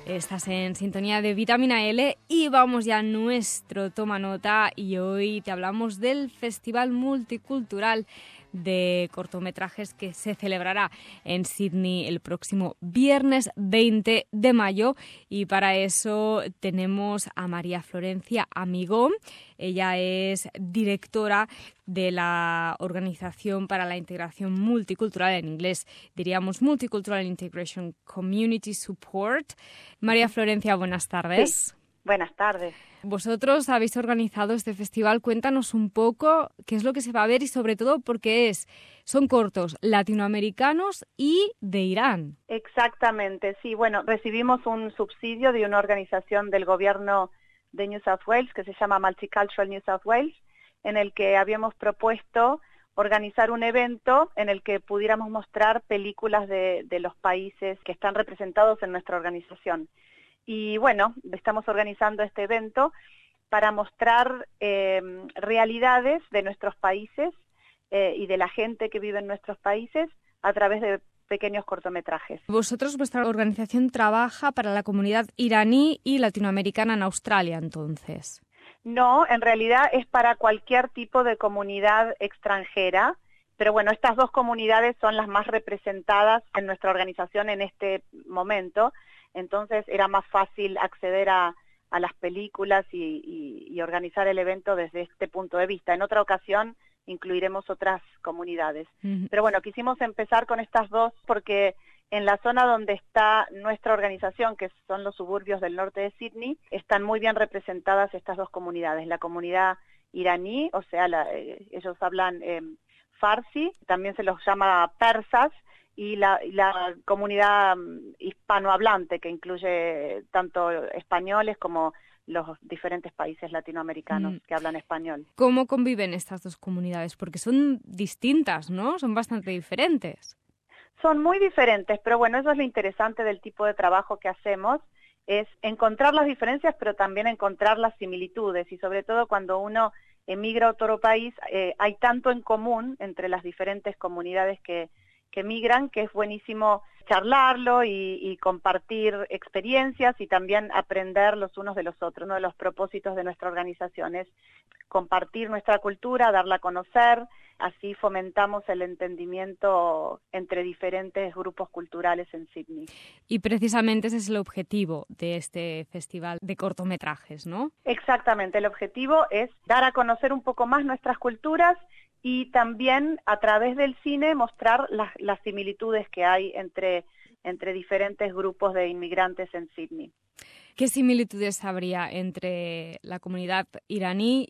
Estás en sintonía de Vitamina L y vamos ya a nuestro Toma Nota y hoy te hablamos del Festival Multicultural de cortometrajes que se celebrará en Sydney el próximo viernes 20 de mayo y para eso tenemos a María Florencia Amigó. Ella es directora de la Organización para la Integración Multicultural, en inglés diríamos Multicultural Integration Community Support. María Florencia, buenas tardes. Sí, buenas tardes. Vosotros habéis organizado este festival. Cuéntanos un poco qué es lo que se va a ver y sobre todo porque son cortos latinoamericanos y de Irán. Exactamente, sí. Bueno, recibimos un subsidio de una organización del gobierno de New South Wales que se llama Multicultural New South Wales, en el que habíamos propuesto organizar un evento en el que pudiéramos mostrar películas de los países que están representados en nuestra organización. Y bueno, estamos organizando este evento para mostrar realidades de nuestros países y de la gente que vive en nuestros países a través de pequeños cortometrajes. Vosotros, vuestra organización trabaja para la comunidad iraní y latinoamericana en Australia, entonces. No, en realidad es para cualquier tipo de comunidad extranjera, pero bueno, estas dos comunidades son las más representadas en nuestra organización en este momento, entonces era más fácil acceder a las películas y organizar el evento desde este punto de vista. En otra ocasión incluiremos otras comunidades. Pero bueno, quisimos empezar con estas dos porque en la zona donde está nuestra organización, que son los suburbios del norte de Sydney, están muy bien representadas estas dos comunidades. La comunidad iraní, o sea, ellos hablan farsi, también se los llama persas, y la comunidad hispanohablante, que incluye tanto españoles como los diferentes países latinoamericanos que hablan español. ¿Cómo conviven estas dos comunidades? Porque son distintas, ¿no? Son bastante diferentes. Son muy diferentes, pero bueno, eso es lo interesante del tipo de trabajo que hacemos, es encontrar las diferencias, pero también encontrar las similitudes, y sobre todo cuando uno emigra a otro país, hay tanto en común entre las diferentes comunidades que migran, que es buenísimo charlarlo y compartir experiencias y también aprender los unos de los otros. Uno de los propósitos de nuestra organización es compartir nuestra cultura, darla a conocer, así fomentamos el entendimiento entre diferentes grupos culturales en Sydney. Y precisamente ese es el objetivo de este festival de cortometrajes, ¿no? Exactamente, el objetivo es dar a conocer un poco más nuestras culturas y también a través del cine mostrar las similitudes que hay entre diferentes grupos de inmigrantes en Sydney. ¿Qué similitudes habría entre la comunidad iraní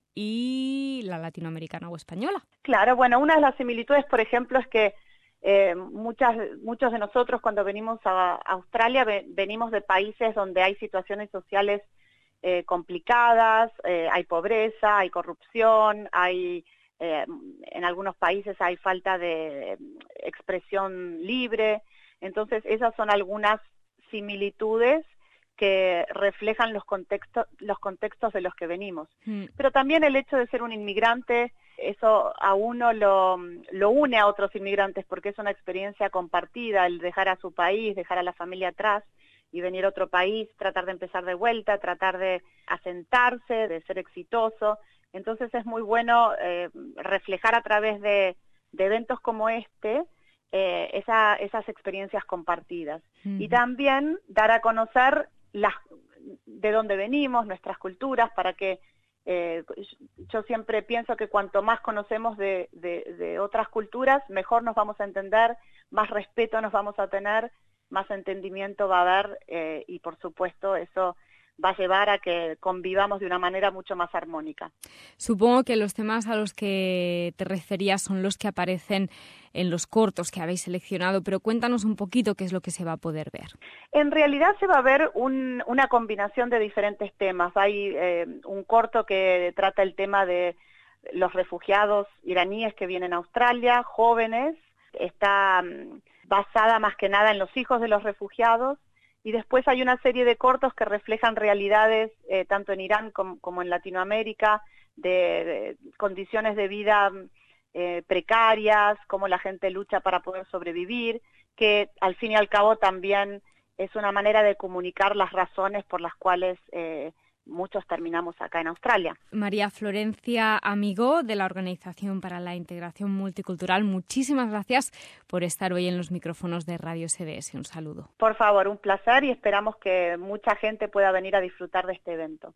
y la latinoamericana o española? Claro, bueno, una de las similitudes, por ejemplo, es que muchos de nosotros cuando venimos a Australia venimos de países donde hay situaciones sociales complicadas, hay pobreza, hay corrupción, en algunos países hay falta de expresión libre. Entonces esas son algunas similitudes que reflejan los contextos de los que venimos. Pero también el hecho de ser un inmigrante, eso a uno lo une a otros inmigrantes porque es una experiencia compartida, el dejar a su país, dejar a la familia atrás y venir a otro país, tratar de empezar de vuelta, tratar de asentarse, de ser exitoso. Entonces es muy bueno reflejar a través de eventos como este esas experiencias compartidas. Y también dar a conocer de dónde venimos, nuestras culturas, para que yo siempre pienso que cuanto más conocemos de otras culturas, mejor nos vamos a entender, más respeto nos vamos a tener, más entendimiento va a haber y por supuesto eso va a llevar a que convivamos de una manera mucho más armónica. Supongo que los temas a los que te referías son los que aparecen en los cortos que habéis seleccionado, pero cuéntanos un poquito qué es lo que se va a poder ver. En realidad se va a ver una combinación de diferentes temas. Hay un corto que trata el tema de los refugiados iraníes que vienen a Australia, jóvenes, está basada más que nada en los hijos de los refugiados. Y después hay una serie de cortos que reflejan realidades tanto en Irán como en Latinoamérica, de condiciones de vida precarias, cómo la gente lucha para poder sobrevivir, que al fin y al cabo también es una manera de comunicar las razones por las cuales muchos terminamos acá en Australia. María Florencia Amigó, de la Organización para la Integración Multicultural, muchísimas gracias por estar hoy en los micrófonos de Radio SBS. Un saludo. Por favor, un placer y esperamos que mucha gente pueda venir a disfrutar de este evento.